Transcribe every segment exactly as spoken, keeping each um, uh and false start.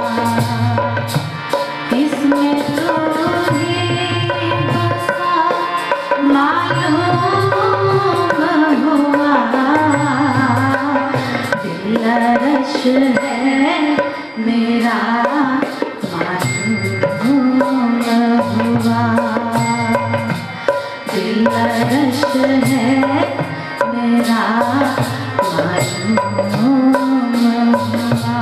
इसमें तू ही बसा मालूम हुआ, दिलरश है मेरा मालूम हुआ, दिलरश है मेरा मालूम हुआ।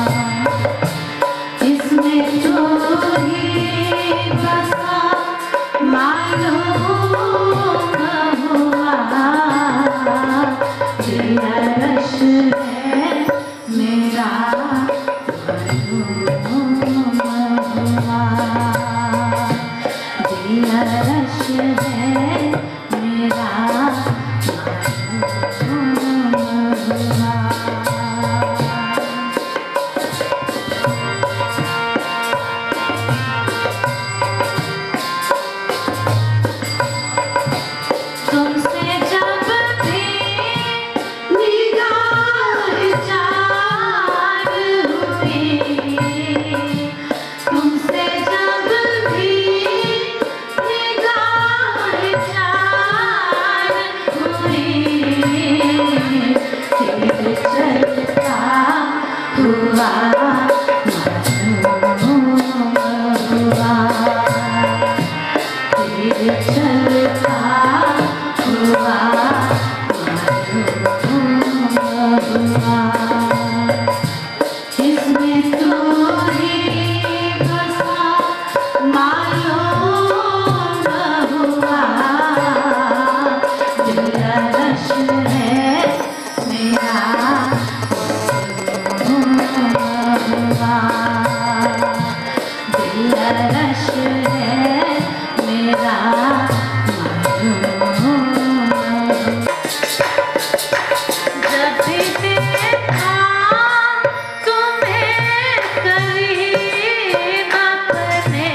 इसमें तू ही बसा मालूम हुआ, दिलरश है मेरा मालूम हुआ, दिलरश है मेरा मालूम हुआ। तुमसे जब भी निगाह चार हुई, तुमसे जब भी निगाह चार हुई, तीर चलता हुआ मालूम हुआ, तीर चलता हुआ मालूम हुआ। इसमें तू ही बसा मालूम हुआ, दिलरश है मेरा मालूम हुआ, दिलरश है मेरा मालूम। जब भी देखा तुम्हें करीब अपने,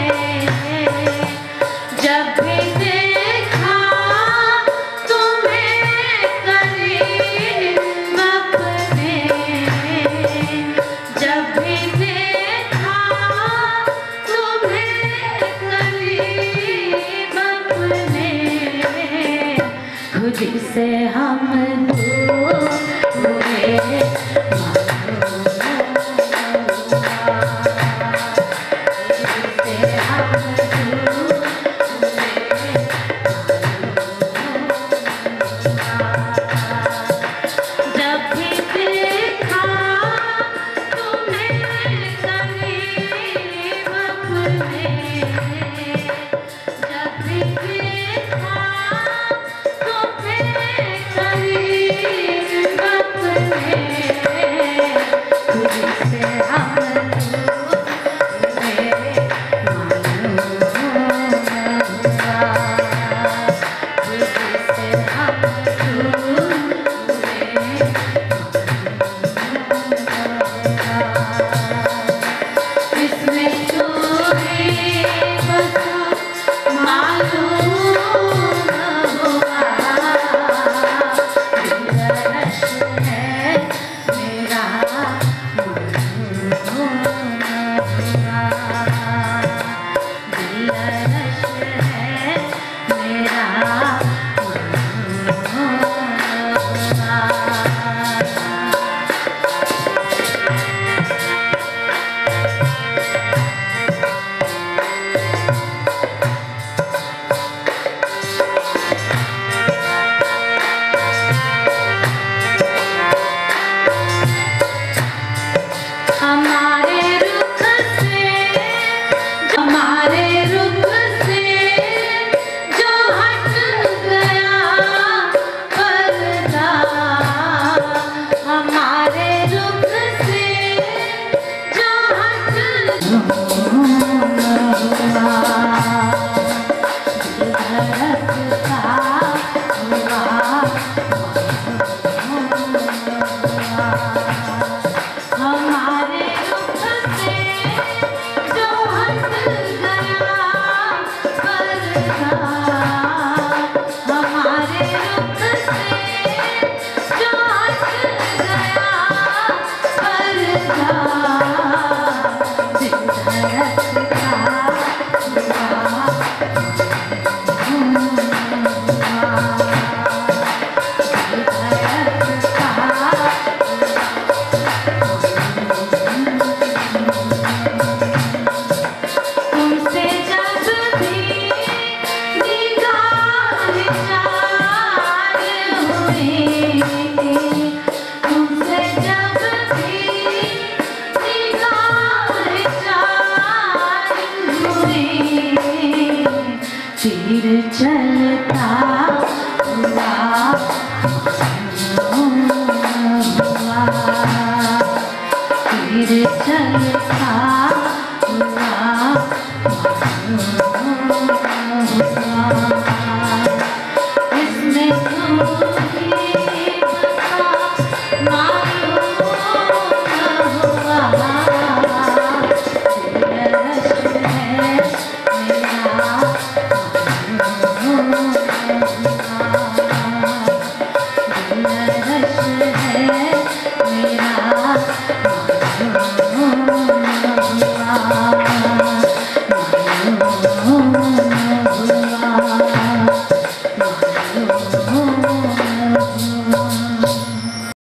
जब भी देखा तुम्हें करीब अपने, जब भी देखा तुम्हें करीब अपने, खुद से हम